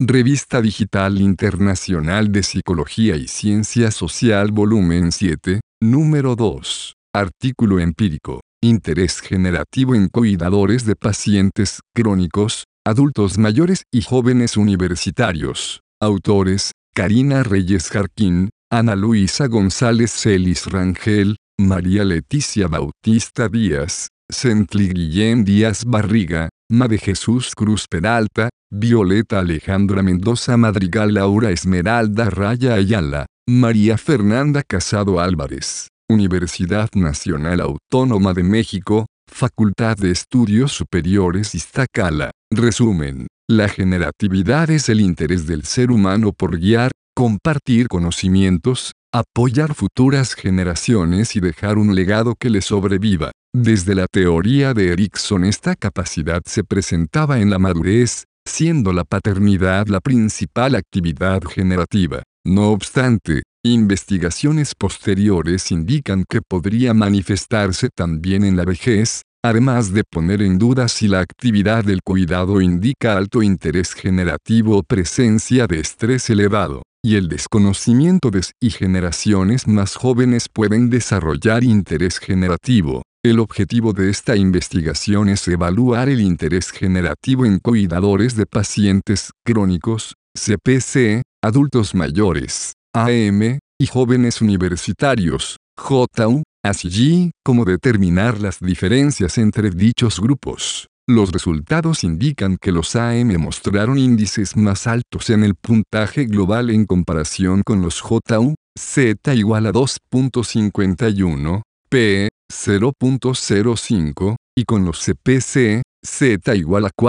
Revista Digital Internacional de Psicología y Ciencia Social Volumen 7, número 2. Artículo empírico. Interés generativo en cuidadores de pacientes crónicos, adultos mayores y jóvenes universitarios. Autores: Karina Reyes Jarquín, Ana Luisa González Celis Rangel, María Leticia Bautista Díaz, Centli Guillén Díaz Barriga, Made Jesús Cruz Peralta, Violeta Alejandra Mendoza Madrigal, Laura Esmeralda Raya Ayala, María Fernanda Casado Álvarez. Universidad Nacional Autónoma de México, Facultad de Estudios Superiores Iztacala. Resumen: la generatividad es el interés del ser humano por guiar, compartir conocimientos, apoyar futuras generaciones y dejar un legado que le sobreviva. Desde la teoría de Erikson, esta capacidad se presentaba en la madurez, siendo la paternidad la principal actividad generativa. No obstante, investigaciones posteriores indican que podría manifestarse también en la vejez, además de poner en duda si la actividad del cuidado indica alto interés generativo o presencia de estrés elevado, y el desconocimiento de si generaciones más jóvenes pueden desarrollar interés generativo. El objetivo de esta investigación es evaluar el interés generativo en cuidadores de pacientes crónicos, CPC, adultos mayores, AM, y jóvenes universitarios, JU, así como determinar las diferencias entre dichos grupos. Los resultados indican que los AM mostraron índices más altos en el puntaje global en comparación con los JU, Z igual a 2.51, P 0.05, y con los CPC, Z igual a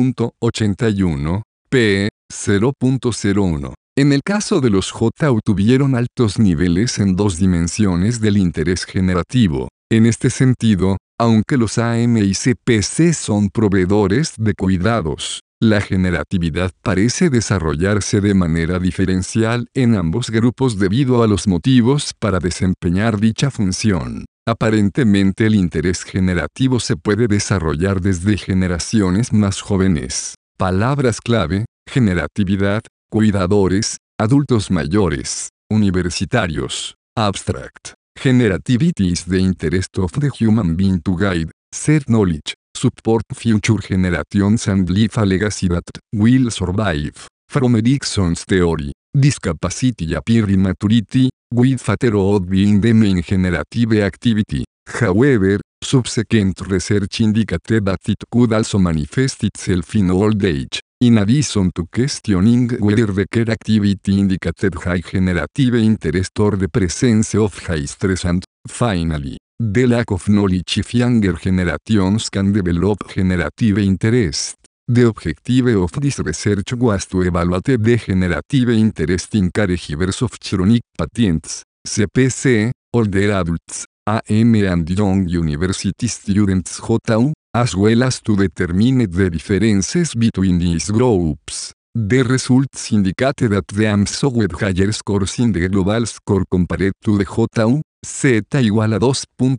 4.81, P 0.01. En el caso de los JU tuvieron altos niveles en dos dimensiones del interés generativo. En este sentido, aunque los AM y CPC son proveedores de cuidados, la generatividad parece desarrollarse de manera diferencial en ambos grupos debido a los motivos para desempeñar dicha función. Aparentemente el interés generativo se puede desarrollar desde generaciones más jóvenes. Palabras clave: generatividad, cuidadores, adultos mayores, universitarios. Abstract. Generativity is the interest of the human being to guide, share knowledge, support future generations and leave a legacy that will survive. From Erikson's theory, discapacity appear in maturity, with fatherhood being the main generative activity. However, subsequent research indicated that it could also manifest itself in old age. In addition to questioning whether the care activity indicated high generative interest or the presence of high stress, and, finally, the lack of knowledge if younger generations can develop generative interest. The objective of this research was to evaluate the generative interest in caregivers of chronic patients, CPC, older adults, AM and young university students JU, as well as to determine the differences between these groups. The results indicated that the AM showed higher scores in the global score compared to the JU, Z igual a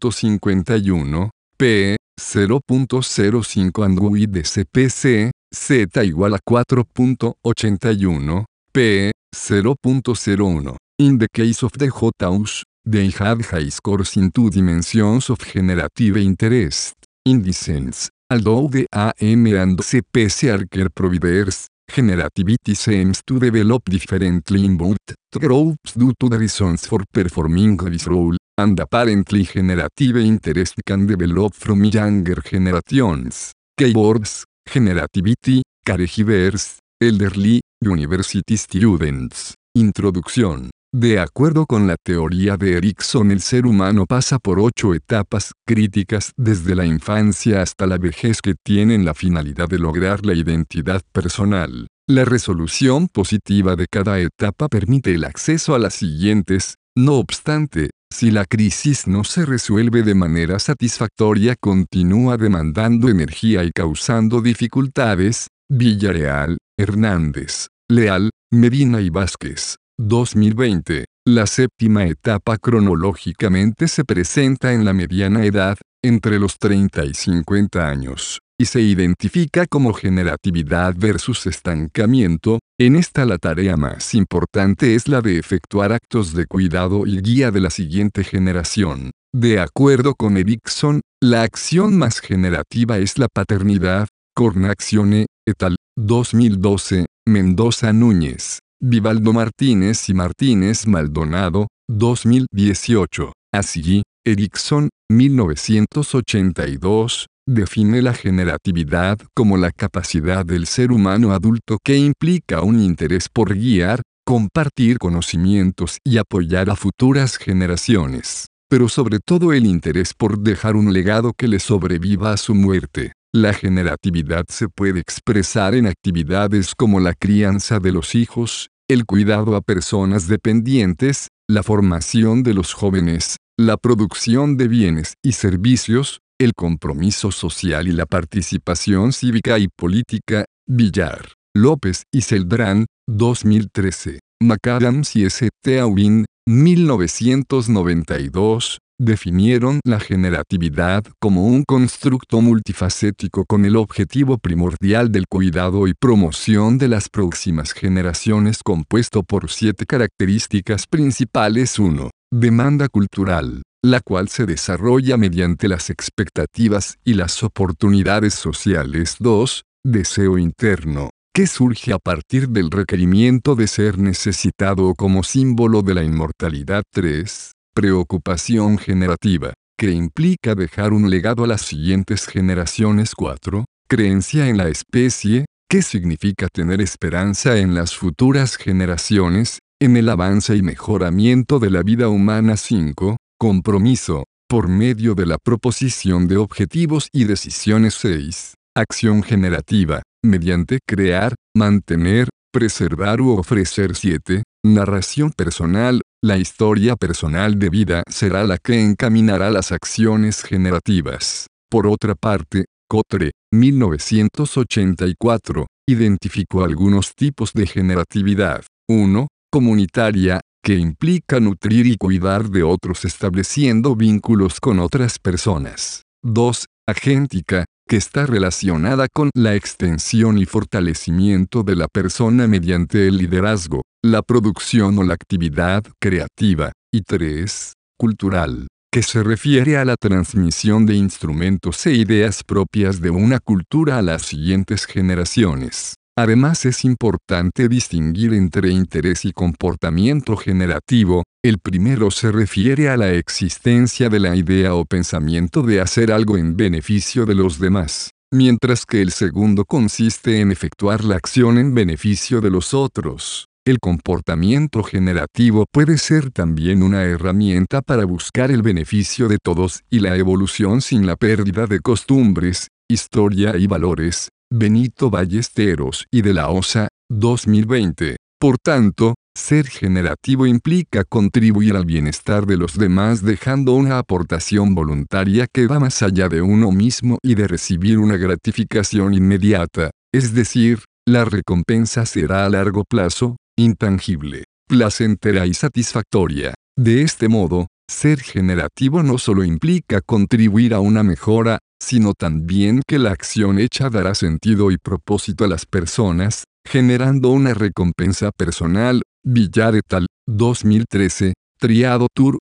2.51, P 0.05, and with the CPC, Z igual a 4.81, P 0.01. In the case of the JUs, they had high scores in two dimensions of generative interest. In this sense, although the AM and CPC are care providers, generativity seems to develop differently in both groups due to the reasons for performing this role, and apparently generative interest can develop from younger generations. Keywords: generativity, caregivers, elderly, university students. Introducción. De acuerdo con la teoría de Erikson, el ser humano pasa por 8 etapas críticas desde la infancia hasta la vejez que tienen la finalidad de lograr la identidad personal. La resolución positiva de cada etapa permite el acceso a las siguientes. No obstante, si la crisis no se resuelve de manera satisfactoria, continúa demandando energía y causando dificultades. Villarreal, Hernández, Leal, Medina y Vázquez. 2020. La séptima etapa cronológicamente se presenta en la mediana edad, entre los 30 y 50 años. y se identifica como generatividad versus estancamiento. En esta la tarea más importante es la de efectuar actos de cuidado y guía de la siguiente generación. De acuerdo con Erikson, la acción más generativa es la paternidad. Cornazione, et al. 2012, Mendoza Núñez, Vivaldo Martínez y Martínez Maldonado, 2018. Así, Erikson, 1982, define la generatividad como la capacidad del ser humano adulto que implica un interés por guiar, compartir conocimientos y apoyar a futuras generaciones, pero sobre todo el interés por dejar un legado que le sobreviva a su muerte. La generatividad se puede expresar en actividades como la crianza de los hijos, el cuidado a personas dependientes, la formación de los jóvenes, la producción de bienes y servicios, el compromiso social y la participación cívica y política. Villar, López y Celdrán, 2013. McAdams y St. Aubin, 1992. Definieron la generatividad como un constructo multifacético con el objetivo primordial del cuidado y promoción de las próximas generaciones, compuesto por 7 características principales. 1. Demanda cultural, la cual se desarrolla mediante las expectativas y las oportunidades sociales. 2. Deseo interno, que surge a partir del requerimiento de ser necesitado como símbolo de la inmortalidad. 3. Preocupación generativa, que implica dejar un legado a las siguientes generaciones. 4. Creencia en la especie, que significa tener esperanza en las futuras generaciones, en el avance y mejoramiento de la vida humana. 5. Compromiso, por medio de la proposición de objetivos y decisiones. 6. Acción generativa, mediante crear, mantener, preservar u ofrecer. 7. Narración personal, la historia personal de vida será la que encaminará las acciones generativas. Por otra parte, Cotre, 1984, identificó algunos tipos de generatividad. 1. Comunitaria, que implica nutrir y cuidar de otros estableciendo vínculos con otras personas. 2. Agéntica, que está relacionada con la extensión y fortalecimiento de la persona mediante el liderazgo, la producción o la actividad creativa. Y 3. Cultural, que se refiere a la transmisión de instrumentos e ideas propias de una cultura a las siguientes generaciones. Además, es importante distinguir entre interés y comportamiento generativo. El primero se refiere a la existencia de la idea o pensamiento de hacer algo en beneficio de los demás, mientras que el segundo consiste en efectuar la acción en beneficio de los otros. El comportamiento generativo puede ser también una herramienta para buscar el beneficio de todos y la evolución sin la pérdida de costumbres, historia y valores. Benito Ballesteros y de la Osa, 2020. Por tanto, ser generativo implica contribuir al bienestar de los demás dejando una aportación voluntaria que va más allá de uno mismo y de recibir una gratificación inmediata, es decir, la recompensa será a largo plazo, intangible, placentera y satisfactoria. De este modo, ser generativo no solo implica contribuir a una mejora, sino también que la acción hecha dará sentido y propósito a las personas, generando una recompensa personal. Villar et al. 2013, Triado Tour,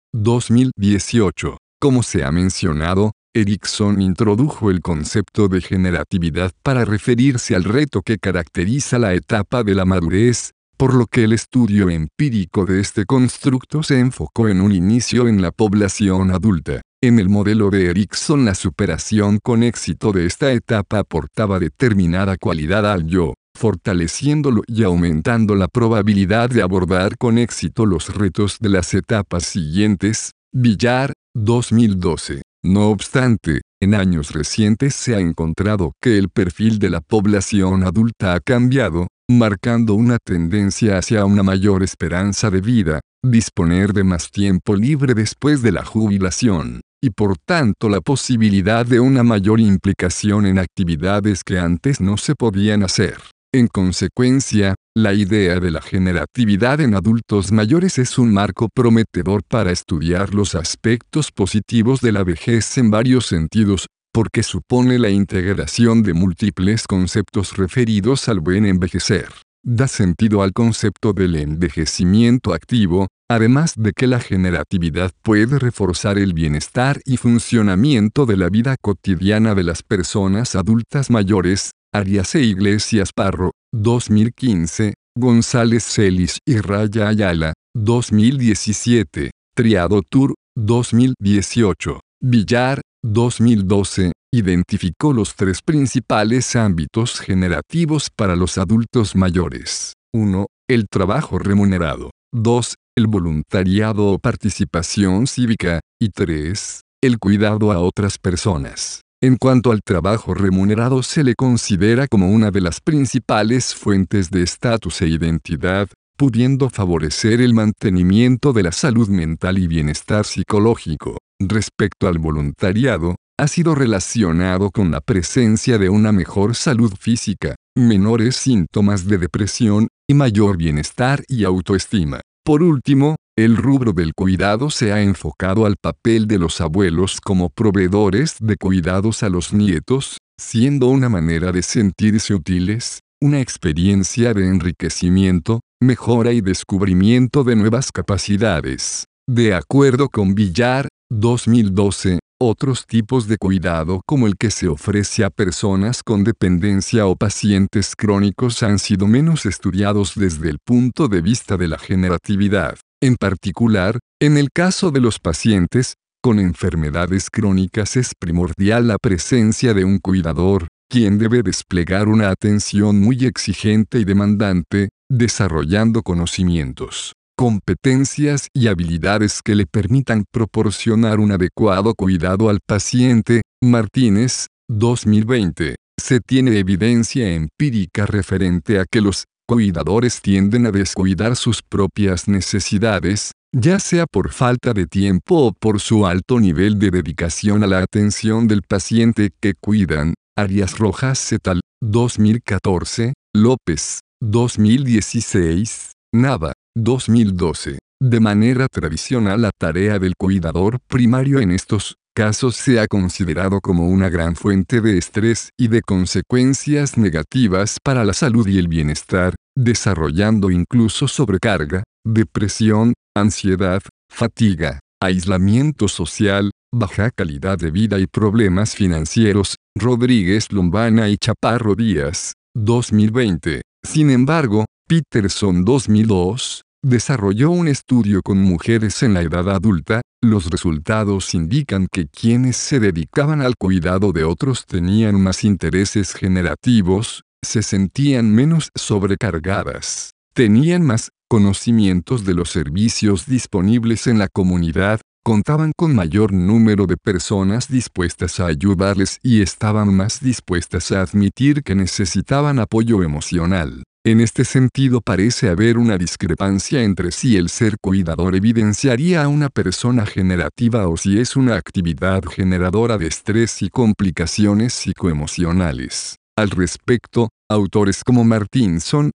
2018. Como se ha mencionado, Erikson introdujo el concepto de generatividad para referirse al reto que caracteriza la etapa de la madurez, por lo que el estudio empírico de este constructo se enfocó en un inicio en la población adulta. En el modelo de Erikson, la superación con éxito de esta etapa aportaba determinada cualidad al yo, fortaleciéndolo y aumentando la probabilidad de abordar con éxito los retos de las etapas siguientes. Villar, 2012. No obstante, en años recientes se ha encontrado que el perfil de la población adulta ha cambiado, marcando una tendencia hacia una mayor esperanza de vida, disponer de más tiempo libre después de la jubilación, y por tanto la posibilidad de una mayor implicación en actividades que antes no se podían hacer. En consecuencia, la idea de la generatividad en adultos mayores es un marco prometedor para estudiar los aspectos positivos de la vejez en varios sentidos, porque supone la integración de múltiples conceptos referidos al buen envejecer. Da sentido al concepto del envejecimiento activo, además de que la generatividad puede reforzar el bienestar y funcionamiento de la vida cotidiana de las personas adultas mayores. Arias e Iglesias Parro, 2015, González Celis y Raya Ayala, 2017, Triado Tour, 2018, Villar, 2012, identificó los tres principales ámbitos generativos para los adultos mayores. 1. El trabajo remunerado. 2. El voluntariado o participación cívica. Y 3. El cuidado a otras personas. En cuanto al trabajo remunerado, se le considera como una de las principales fuentes de estatus e identidad, pudiendo favorecer el mantenimiento de la salud mental y bienestar psicológico. Respecto al voluntariado, ha sido relacionado con la presencia de una mejor salud física, menores síntomas de depresión, y mayor bienestar y autoestima. Por último, el rubro del cuidado se ha enfocado al papel de los abuelos como proveedores de cuidados a los nietos, siendo una manera de sentirse útiles, una experiencia de enriquecimiento, mejora y descubrimiento de nuevas capacidades. De acuerdo con Villar, 2012, otros tipos de cuidado como el que se ofrece a personas con dependencia o pacientes crónicos han sido menos estudiados desde el punto de vista de la generatividad. En particular, en el caso de los pacientes con enfermedades crónicas es primordial la presencia de un cuidador, quien debe desplegar una atención muy exigente y demandante, desarrollando conocimientos, competencias y habilidades que le permitan proporcionar un adecuado cuidado al paciente. Martínez, 2020. Se tiene evidencia empírica referente a que los cuidadores tienden a descuidar sus propias necesidades, ya sea por falta de tiempo o por su alto nivel de dedicación a la atención del paciente que cuidan. Arias Rojas et al., 2014, López, 2016, Nava, 2012. De manera tradicional, la tarea del cuidador primario en estos casos se ha considerado como una gran fuente de estrés y de consecuencias negativas para la salud y el bienestar, desarrollando incluso sobrecarga, depresión, ansiedad, fatiga, aislamiento social, baja calidad de vida y problemas financieros. Rodríguez Lombana y Chaparro Díaz, 2020. Sin embargo, Peterson, 2002, desarrolló un estudio con mujeres en la edad adulta. Los resultados indican que quienes se dedicaban al cuidado de otros tenían más intereses generativos, se sentían menos sobrecargadas, tenían más conocimientos de los servicios disponibles en la comunidad, contaban con mayor número de personas dispuestas a ayudarles y estaban más dispuestas a admitir que necesitaban apoyo emocional. En este sentido parece haber una discrepancia entre si el ser cuidador evidenciaría a una persona generativa o si es una actividad generadora de estrés y complicaciones psicoemocionales. Al respecto, autores como Martinson,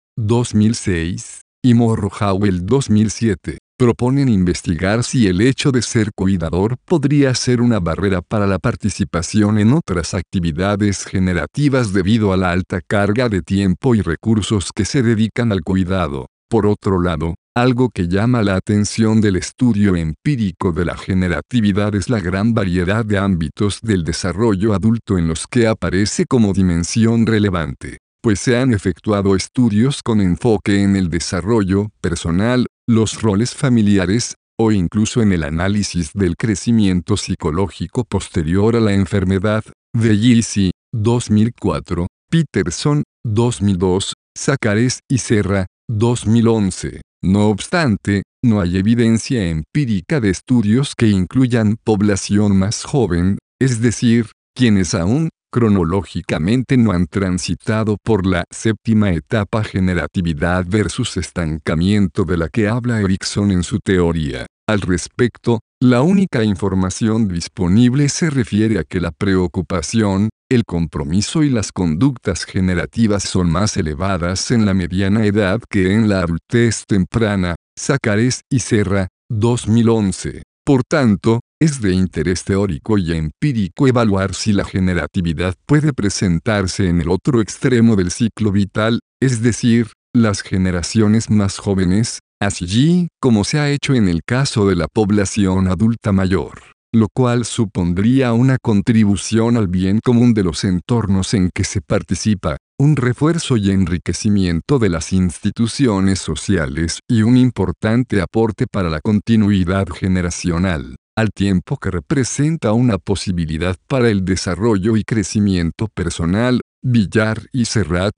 2006, y Morrow-Howell, 2007, proponen investigar si el hecho de ser cuidador podría ser una barrera para la participación en otras actividades generativas debido a la alta carga de tiempo y recursos que se dedican al cuidado. Por otro lado, algo que llama la atención del estudio empírico de la generatividad es la gran variedad de ámbitos del desarrollo adulto en los que aparece como dimensión relevante, pues se han efectuado estudios con enfoque en el desarrollo personal, los roles familiares, o incluso en el análisis del crecimiento psicológico posterior a la enfermedad. Bellisi, 2004, Peterson, 2002, Zaccares y Serra, 2011. No obstante, no hay evidencia empírica de estudios que incluyan población más joven, es decir, quienes aún cronológicamente no han transitado por la séptima etapa generatividad versus estancamiento de la que habla Erikson en su teoría. Al respecto, la única información disponible se refiere a que la preocupación, el compromiso y las conductas generativas son más elevadas en la mediana edad que en la adultez temprana. Zaccares y Serra, 2011. Por tanto, Es de interés teórico y empírico evaluar si la generatividad puede presentarse en el otro extremo del ciclo vital, es decir, las generaciones más jóvenes, así como se ha hecho en el caso de la población adulta mayor, lo cual supondría una contribución al bien común de los entornos en que se participa, un refuerzo y enriquecimiento de las instituciones sociales y un importante aporte para la continuidad generacional, al tiempo que representa una posibilidad para el desarrollo y crecimiento personal. Villar y Serrat,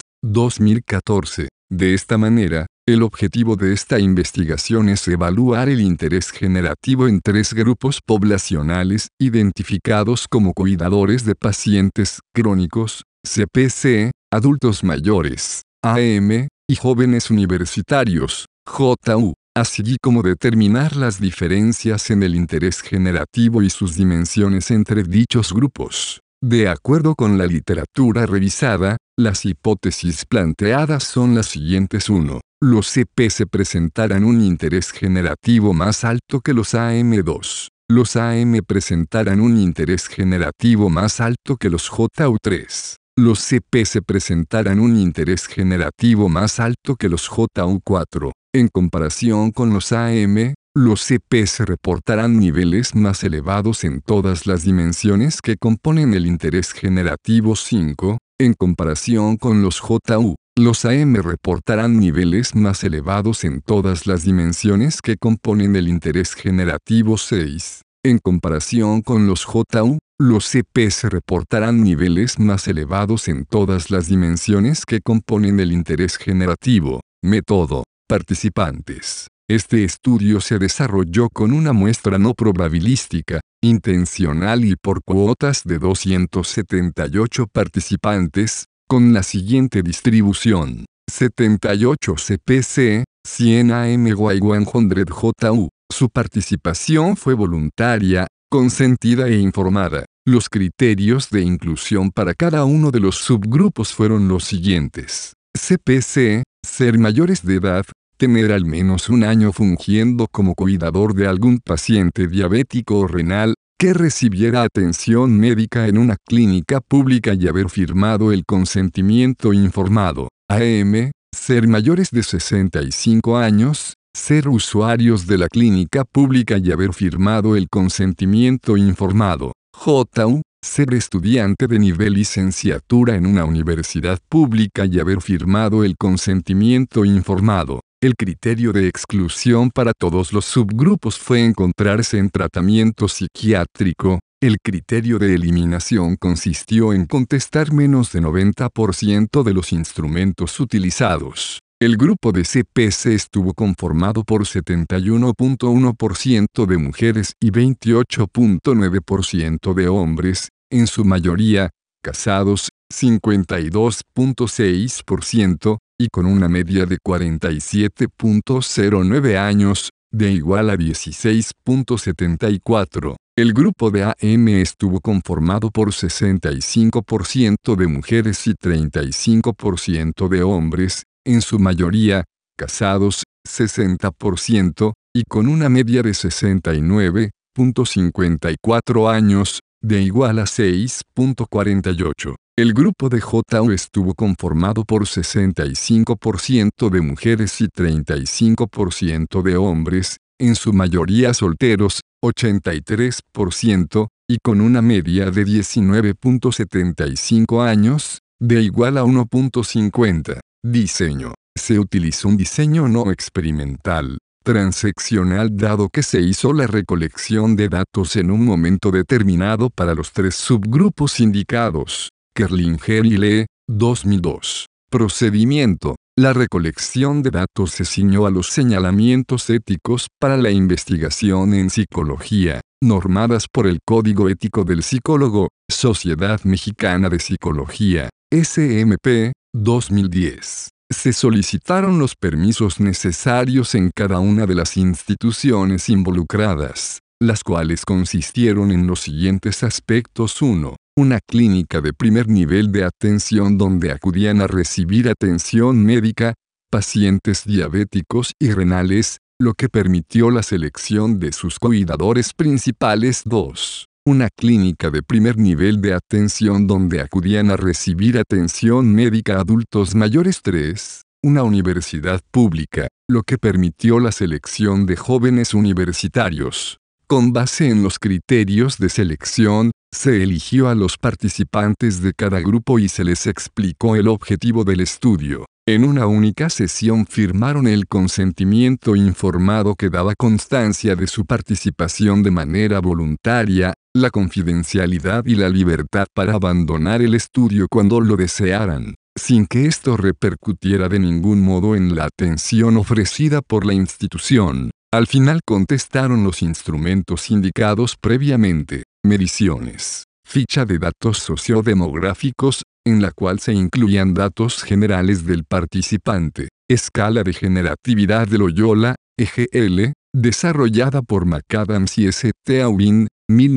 2014. De esta manera, el objetivo de esta investigación es evaluar el interés generativo en 3 grupos poblacionales identificados como cuidadores de pacientes crónicos, CPC, adultos mayores, AM, y jóvenes universitarios, JU, así como determinar las diferencias en el interés generativo y sus dimensiones entre dichos grupos. De acuerdo con la literatura revisada, las hipótesis planteadas son las siguientes. 1. Los CPC presentarán un interés generativo más alto que los AM2. Los AM presentarán un interés generativo más alto que los JU3. Los CPC presentarán un interés generativo más alto que los JU4. En comparación con los AM, los CPC reportarán niveles más elevados en todas las dimensiones que componen el interés generativo. 5. En comparación con los JU, los AM reportarán niveles más elevados en todas las dimensiones que componen el interés generativo. 6. En comparación con los JU, los CPC reportarán niveles más elevados en todas las dimensiones que componen el interés generativo. Método. Participantes. Este estudio se desarrolló con una muestra no probabilística, intencional y por cuotas de 278 participantes, con la siguiente distribución: 78 CPC, 100 AM y 100 JU. Su participación fue voluntaria, consentida e informada. Los criterios de inclusión para cada uno de los subgrupos fueron los siguientes. CPC, ser mayores de edad, tener al menos un año fungiendo como cuidador de algún paciente diabético o renal, que recibiera atención médica en una clínica pública y haber firmado el consentimiento informado. AM, ser mayores de 65 años, ser usuarios de la clínica pública y haber firmado el consentimiento informado. JU, ser estudiante de nivel licenciatura en una universidad pública y haber firmado el consentimiento informado. El criterio de exclusión para todos los subgrupos fue encontrarse en tratamiento psiquiátrico. El criterio de eliminación consistió en contestar menos de 90% de los instrumentos utilizados. El grupo de CPC estuvo conformado por 71.1% de mujeres y 28.9% de hombres, en su mayoría casados, 52.6%, y con una media de 47.09 años, de igual a 16.74. El grupo de AM estuvo conformado por 65% de mujeres y 35% de hombres, en su mayoría casados, 60%, y con una media de 69.54 años, de igual a 6.48. El grupo de JU estuvo conformado por 65% de mujeres y 35% de hombres, en su mayoría solteros, 83%, y con una media de 19.75 años, de igual a 1.50. Diseño. Se utilizó un diseño no experimental, transeccional, dado que se hizo la recolección de datos en un momento determinado para los 3 subgrupos indicados. Kerlinger y Lee, 2002. Procedimiento. La recolección de datos se ciñó a los señalamientos éticos para la investigación en psicología, normadas por el Código Ético del Psicólogo, Sociedad Mexicana de Psicología, SMP, 2010. Se solicitaron los permisos necesarios en cada una de las instituciones involucradas, las cuales consistieron en los siguientes aspectos. 1. Una clínica de primer nivel de atención donde acudían a recibir atención médica, pacientes diabéticos y renales, lo que permitió la selección de sus cuidadores principales. 2. Una clínica de primer nivel de atención donde acudían a recibir atención médica a adultos mayores. 3. Una universidad pública, lo que permitió la selección de jóvenes universitarios. Con base en los criterios de selección, se eligió a los participantes de cada grupo y se les explicó el objetivo del estudio. En una única sesión firmaron el consentimiento informado que daba constancia de su participación de manera voluntaria, la confidencialidad y la libertad para abandonar el estudio cuando lo desearan, sin que esto repercutiera de ningún modo en la atención ofrecida por la institución. Al final contestaron los instrumentos indicados previamente: mediciones, ficha de datos sociodemográficos, en la cual se incluían datos generales del participante, escala de generatividad de Loyola, EGL, desarrollada por McAdams y St. Aubin,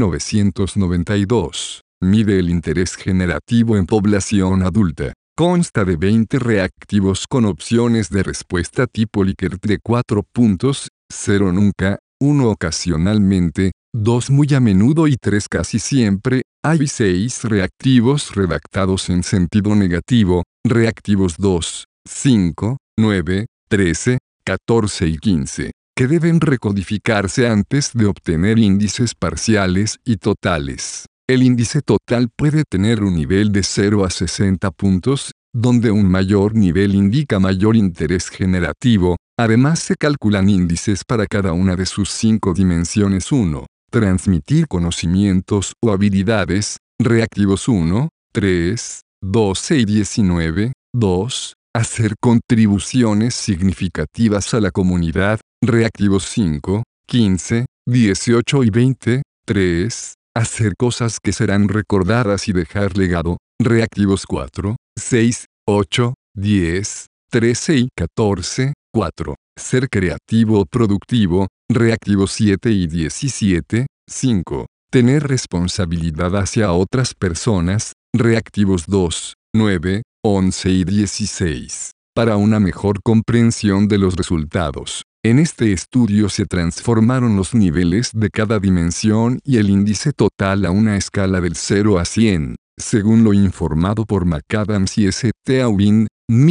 1992, mide el interés generativo en población adulta. Consta de 20 reactivos con opciones de respuesta tipo Likert de 4 puntos, 0 nunca, 1 ocasionalmente, 2 muy a menudo y 3 casi siempre. Hay 6 reactivos redactados en sentido negativo, reactivos 2, 5, 9, 13, 14 y 15, que deben recodificarse antes de obtener índices parciales y totales. El índice total puede tener un nivel de 0 a 60 puntos, donde un mayor nivel indica mayor interés generativo. Además se calculan índices para cada una de sus 5 dimensiones. 1. Transmitir conocimientos o habilidades, reactivos 1, 3, 12 y 19. 2. Hacer contribuciones significativas a la comunidad, reactivos 5, 15, 18 y 20. 3. Hacer cosas que serán recordadas y dejar legado, reactivos 4, 6, 8, 10, 13 y 14. 4. Ser creativo o productivo, reactivos 7 y 17. 5. Tener responsabilidad hacia otras personas, reactivos 2, 9, 11 y 16. Para una mejor comprensión de los resultados, en este estudio se transformaron los niveles de cada dimensión y el índice total a una escala del 0 a 100, según lo informado por McAdams y St. Aubin,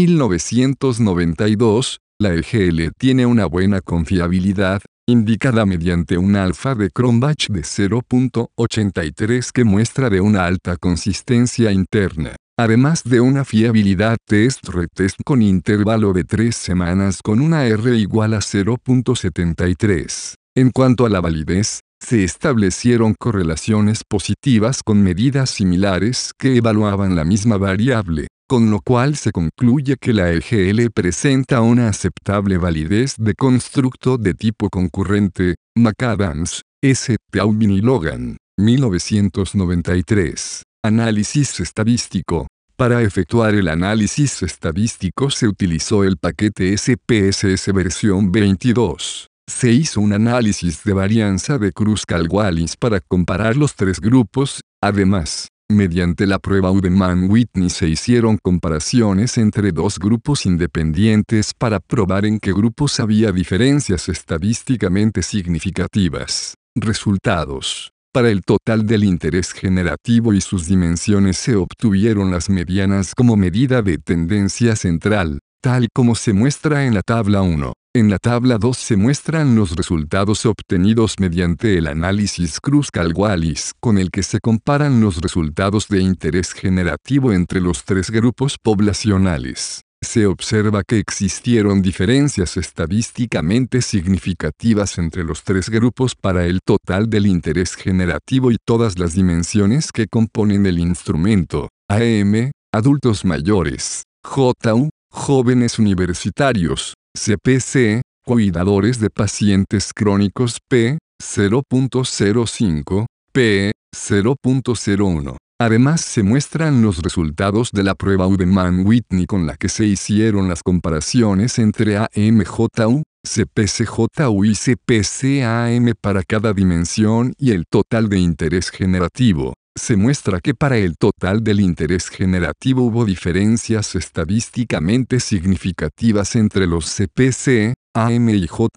1992. La EGL tiene una buena confiabilidad, indicada mediante un alfa de Cronbach de 0.83 que muestra de una alta consistencia interna, además de una fiabilidad test-retest con intervalo de 3 semanas con una R igual a 0.73. En cuanto a la validez, se establecieron correlaciones positivas con medidas similares que evaluaban la misma variable, con lo cual se concluye que la EGL presenta una aceptable validez de constructo de tipo concurrente. McAdams, St. Aubin y Logan, 1993. Análisis estadístico. Para efectuar el análisis estadístico se utilizó el paquete SPSS versión 22. Se hizo un análisis de varianza de Kruskal-Wallis para comparar los 3 grupos. Además, mediante la prueba Udemann-Whitney se hicieron comparaciones entre 2 grupos independientes para probar en qué grupos había diferencias estadísticamente significativas. Resultados. Para el total del interés generativo y sus dimensiones se obtuvieron las medianas como medida de tendencia central, tal como se muestra en la tabla 1. En la tabla 2 se muestran los resultados obtenidos mediante el análisis Kruskal-Wallis, con el que se comparan los resultados de interés generativo entre los 3 grupos poblacionales. Se observa que existieron diferencias estadísticamente significativas entre los 3 grupos para el total del interés generativo y todas las dimensiones que componen el instrumento: AM, adultos mayores; JU, jóvenes universitarios; CPC, cuidadores de pacientes crónicos; P, 0.05, P, 0.01. Además se muestran los resultados de la prueba Udemann-Whitney con la que se hicieron las comparaciones entre AMJU, CPCJU y CPCAM para cada dimensión y el total de interés generativo. Se muestra que para el total del interés generativo hubo diferencias estadísticamente significativas entre los CPC, AM y JU,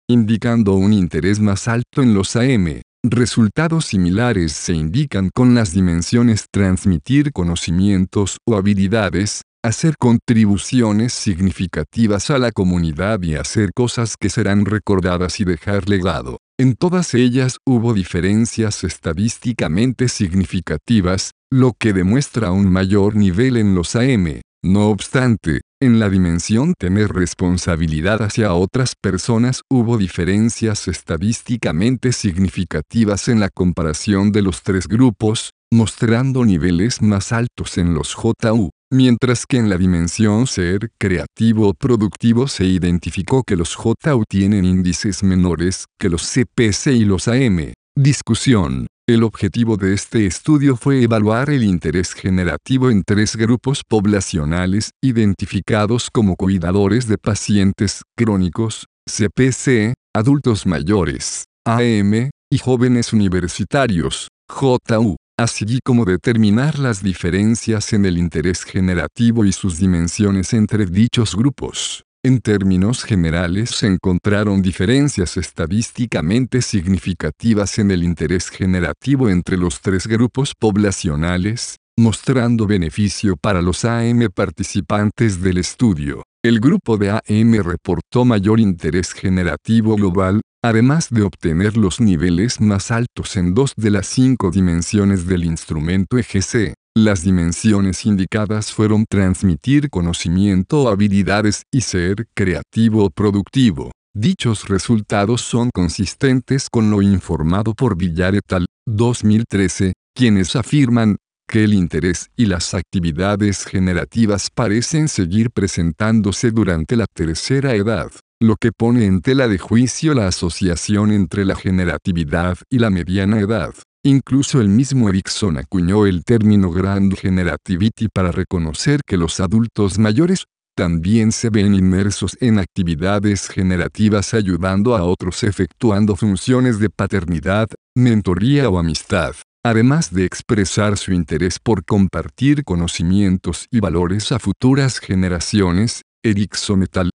indicando un interés más alto en los AM. Resultados similares se indican con las dimensiones transmitir conocimientos o habilidades, hacer contribuciones significativas a la comunidad y hacer cosas que serán recordadas y dejar legado. En todas ellas hubo diferencias estadísticamente significativas, lo que demuestra un mayor nivel en los AM. No obstante, en la dimensión tener responsabilidad hacia otras personas hubo diferencias estadísticamente significativas en la comparación de los tres grupos, mostrando niveles más altos en los JU, mientras que en la dimensión ser creativo o productivo se identificó que los JU tienen índices menores que los CPC y los AM. Discusión. El objetivo de este estudio fue evaluar el interés generativo en tres grupos poblacionales identificados como cuidadores de pacientes crónicos, CPC, adultos mayores, AM, y jóvenes universitarios, JU, así como determinar las diferencias en el interés generativo y sus dimensiones entre dichos grupos. En términos generales se encontraron diferencias estadísticamente significativas en el interés generativo entre los tres grupos poblacionales, mostrando beneficio para los AM participantes del estudio. El grupo de AM reportó mayor interés generativo global, además de obtener los niveles más altos en 2 de las 5 dimensiones del instrumento EGC. Las dimensiones indicadas fueron transmitir conocimiento o habilidades y ser creativo o productivo. Dichos resultados son consistentes con lo informado por Villar et al. 2013, quienes afirman que el interés y las actividades generativas parecen seguir presentándose durante la tercera edad, lo que pone en tela de juicio la asociación entre la generatividad y la mediana edad. Incluso el mismo Erikson acuñó el término Grand Generativity para reconocer que los adultos mayores también se ven inmersos en actividades generativas ayudando a otros efectuando funciones de paternidad, mentoría o amistad, además de expresar su interés por compartir conocimientos y valores a futuras generaciones. Erikson et al.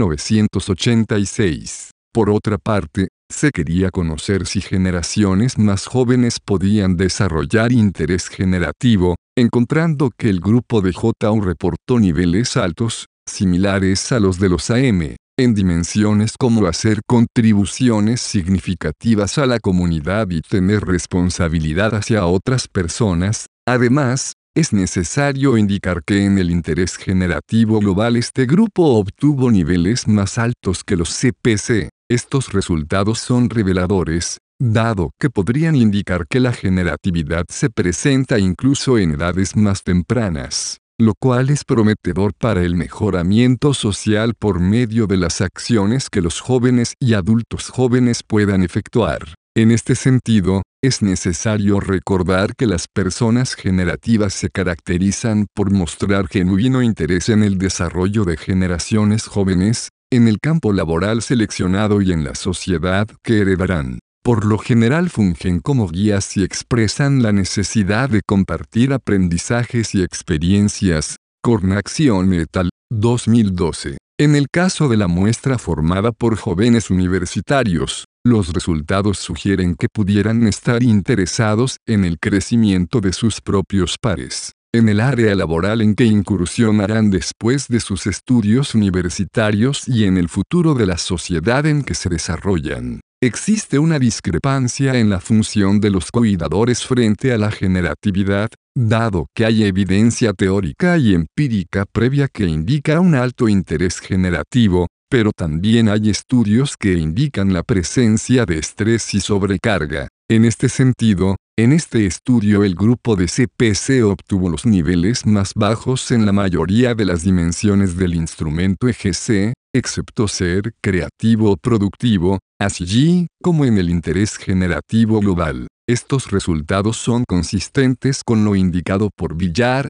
1986. Por otra parte, se quería conocer si generaciones más jóvenes podían desarrollar interés generativo, encontrando que el grupo de JU reportó niveles altos, similares a los de los AM, en dimensiones como hacer contribuciones significativas a la comunidad y tener responsabilidad hacia otras personas. Además, es necesario indicar que en el interés generativo global este grupo obtuvo niveles más altos que los CPC. Estos resultados son reveladores, dado que podrían indicar que la generatividad se presenta incluso en edades más tempranas, lo cual es prometedor para el mejoramiento social por medio de las acciones que los jóvenes y adultos jóvenes puedan efectuar. En este sentido, es necesario recordar que las personas generativas se caracterizan por mostrar genuino interés en el desarrollo de generaciones jóvenes, en el campo laboral seleccionado y en la sociedad que heredarán. Por lo general fungen como guías y expresan la necesidad de compartir aprendizajes y experiencias. Cornaction et al. 2012. En el caso de la muestra formada por jóvenes universitarios, los resultados sugieren que pudieran estar interesados en el crecimiento de sus propios pares, en el área laboral en que incursionarán después de sus estudios universitarios y en el futuro de la sociedad en que se desarrollan. Existe una discrepancia en la función de los cuidadores frente a la generatividad, dado que hay evidencia teórica y empírica previa que indica un alto interés generativo, pero también hay estudios que indican la presencia de estrés y sobrecarga. En este sentido, en este estudio el grupo de CPC obtuvo los niveles más bajos en la mayoría de las dimensiones del instrumento EGC, excepto ser creativo o productivo, así como en el interés generativo global. Estos resultados son consistentes con lo indicado por Villar,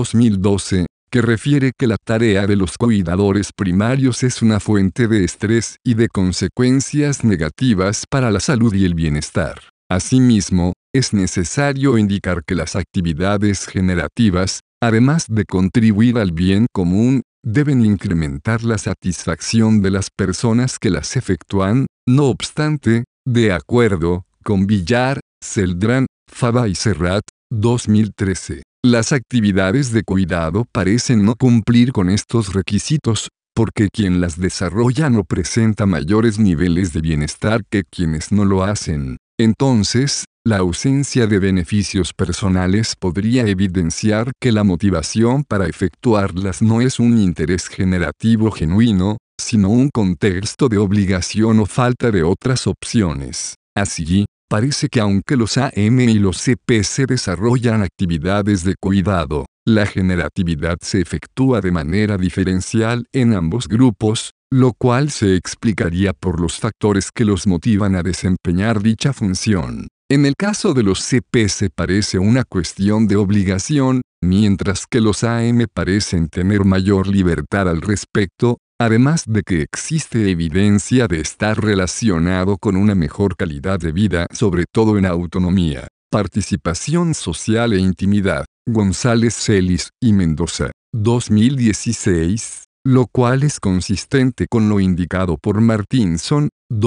2012, que refiere que la tarea de los cuidadores primarios es una fuente de estrés y de consecuencias negativas para la salud y el bienestar. Asimismo, es necesario indicar que las actividades generativas, además de contribuir al bien común, deben incrementar la satisfacción de las personas que las efectúan, No obstante, de acuerdo con Villar, Celdrán, Fava y Serrat, 2013, las actividades de cuidado parecen no cumplir con estos requisitos, porque quien las desarrolla no presenta mayores niveles de bienestar que quienes no lo hacen. Entonces, la ausencia de beneficios personales podría evidenciar que la motivación para efectuarlas no es un interés generativo genuino, sino un contexto de obligación o falta de otras opciones. Así, parece que aunque los AM y los CPC desarrollan actividades de cuidado, la generatividad se efectúa de manera diferencial en ambos grupos, lo cual se explicaría por los factores que los motivan a desempeñar dicha función. En el caso de los CPC parece una cuestión de obligación, mientras que los AM parecen tener mayor libertad al respecto, además de que existe evidencia de estar relacionado con una mejor calidad de vida, sobre todo en autonomía, participación social e intimidad. González Celis y Mendoza, 2016, lo cual es consistente con lo indicado por Martinson,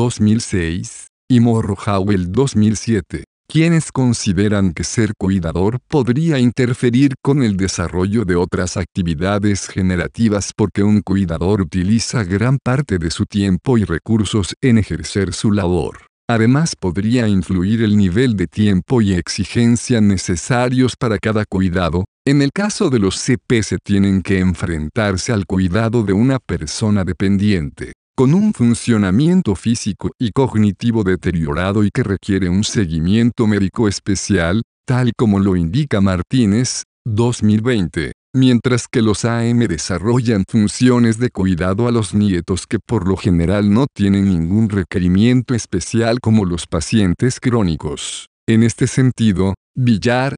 2006, y Morrow-Howell, 2007, quienes consideran que ser cuidador podría interferir con el desarrollo de otras actividades generativas porque un cuidador utiliza gran parte de su tiempo y recursos en ejercer su labor. Además podría influir el nivel de tiempo y exigencia necesarios para cada cuidado. En el caso de los CPC tienen que enfrentarse al cuidado de una persona dependiente, con un funcionamiento físico y cognitivo deteriorado y que requiere un seguimiento médico especial, tal como lo indica Martínez, 2020. Mientras que los AM desarrollan funciones de cuidado a los nietos que por lo general no tienen ningún requerimiento especial como los pacientes crónicos. En este sentido, Villar,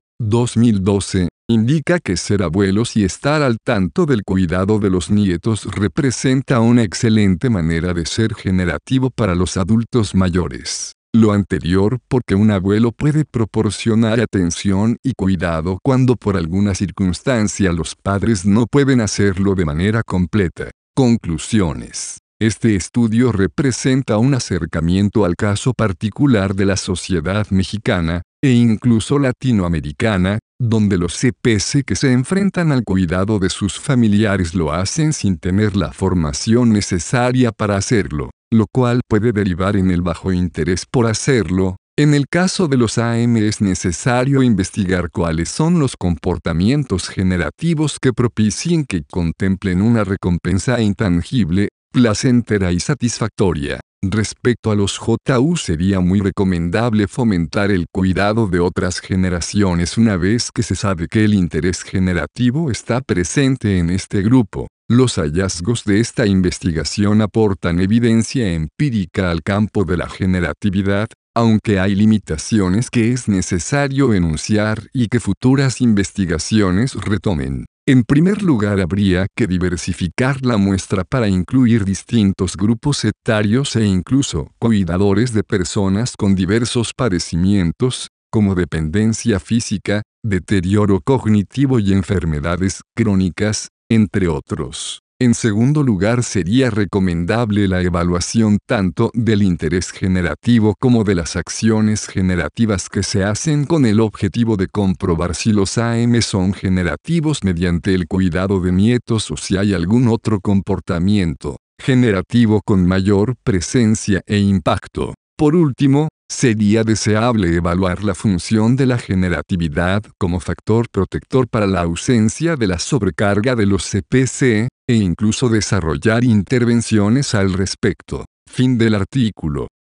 2012, indica que ser abuelos y estar al tanto del cuidado de los nietos representa una excelente manera de ser generativo para los adultos mayores. Lo anterior porque un abuelo puede proporcionar atención y cuidado cuando por alguna circunstancia los padres no pueden hacerlo de manera completa. Conclusiones. Este estudio representa un acercamiento al caso particular de la sociedad mexicana, e incluso latinoamericana, donde los CPC que se enfrentan al cuidado de sus familiares lo hacen sin tener la formación necesaria para hacerlo, lo cual puede derivar en el bajo interés por hacerlo. En el caso de los AM es necesario investigar cuáles son los comportamientos generativos que propicien que contemplen una recompensa intangible, placentera y satisfactoria. Respecto a los JU sería muy recomendable fomentar el cuidado de otras generaciones una vez que se sabe que el interés generativo está presente en este grupo. Los hallazgos de esta investigación aportan evidencia empírica al campo de la generatividad, aunque hay limitaciones que es necesario enunciar y que futuras investigaciones retomen. En primer lugar, habría que diversificar la muestra para incluir distintos grupos etarios e incluso cuidadores de personas con diversos padecimientos, como dependencia física, deterioro cognitivo y enfermedades crónicas, entre otros. En segundo lugar, sería recomendable la evaluación tanto del interés generativo como de las acciones generativas que se hacen con el objetivo de comprobar si los AM son generativos mediante el cuidado de nietos o si hay algún otro comportamiento generativo con mayor presencia e impacto. Por último, sería deseable evaluar la función de la generatividad como factor protector para la ausencia de la sobrecarga de los CPC, e incluso desarrollar intervenciones al respecto. Fin del artículo.